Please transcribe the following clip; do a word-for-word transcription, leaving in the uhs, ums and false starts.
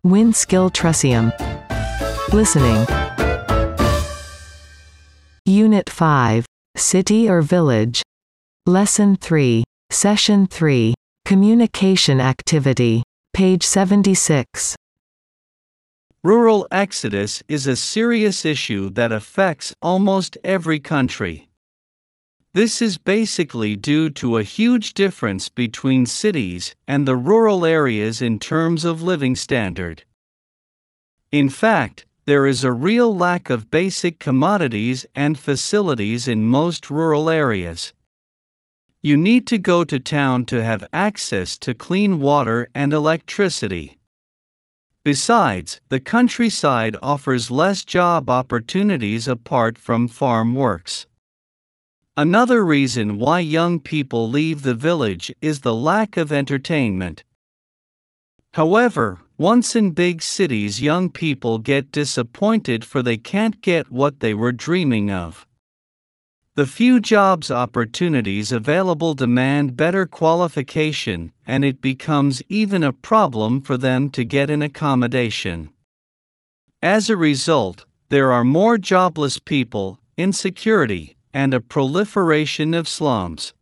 Win Skill Tresium. Listening. Unit five. City or Village. Lesson three. Session three. Communication Activity. Page seventy-six. Rural exodus is a serious issue that affects almost every country. This is basically due to a huge difference between cities and the rural areas in terms of living standard. In fact, there is a real lack of basic commodities and facilities in most rural areas. You need to go to town to have access to clean water and electricity. Besides, the countryside offers less job opportunities apart from farm works. Another reason why young people leave the village is the lack of entertainment. However, once in big cities, young people get disappointed for they can't get what they were dreaming of. The few jobs opportunities available demand better qualification, and it becomes even a problem for them to get an accommodation. As a result, there are more jobless people, insecurity, and a proliferation of slums.